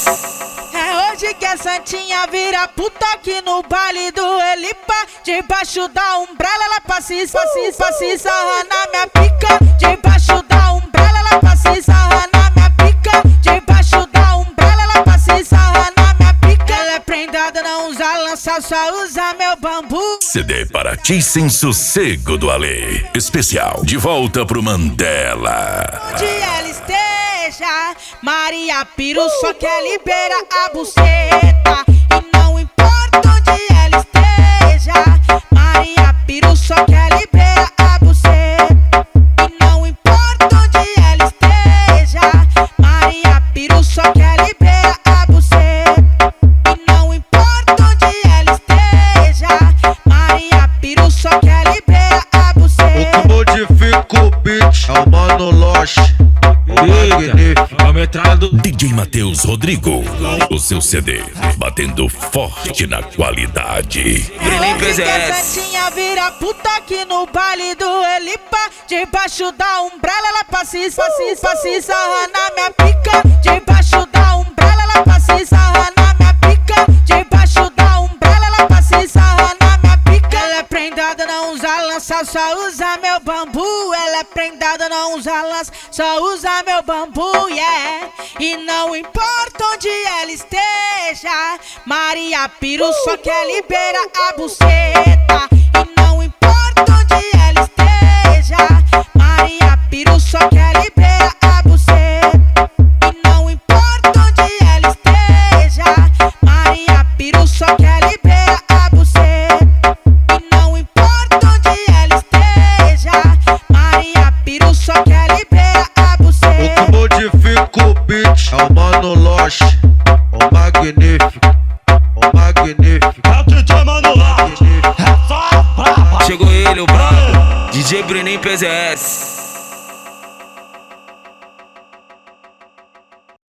É hoje que a Santinha vira puta aqui no baile do Elipa. Debaixo da umbrella ela passa e sarra na minha pica. Debaixo da umbrella ela passa e sarra na minha pica. Debaixo da umbrella ela passa e sarra na minha pica. Ela é prendada, não usa lança, só usa meu bambu. CD para ti sem sossego do Ale. Especial de volta pro Mandela. Onde ela esteja, Maria Piru só quer liberar a buceta. E não importa onde ela esteja, Maria Piru só quer liberar a buceta. E não importa onde ela esteja, Maria Piru só quer liberar a buceta. E não importa onde ela esteja, Maria Piru só quer liberar a buceta. O que modifica o beat é o Mano Loche. A metralha do DJ Matheus Rodrigo. O seu CD batendo forte na qualidade. Hoje que a Santinha vira puta aqui no baile do Elipa. Debaixo da umbrella ela passa e sarra na minha pica. Debaixo da umbrella ela passa e sarra na minha pica. Debaixo da umbrella ela passa e sarra na minha pica. Ela é prendada, não usa lança, só usa meu bambu. Ela é prendada, não usa lança, só usa meu bambu, yeah. E não importa onde ela esteja, Maria Piru só quer liberar a buceta. E não importa onde ela esteja, Maria Piru só quer liberar a buceta. E não importa onde ela esteja, Maria Piru só quer liberar a buceta. E não importa onde ela esteja, Maria Piru só quer liberar a buceta. O que modifica o beat é o Mano Loche. O magnífico, o magnífico. É o DJ Mano Loche. Chegou ele, o brabo DJ Brenin PZS.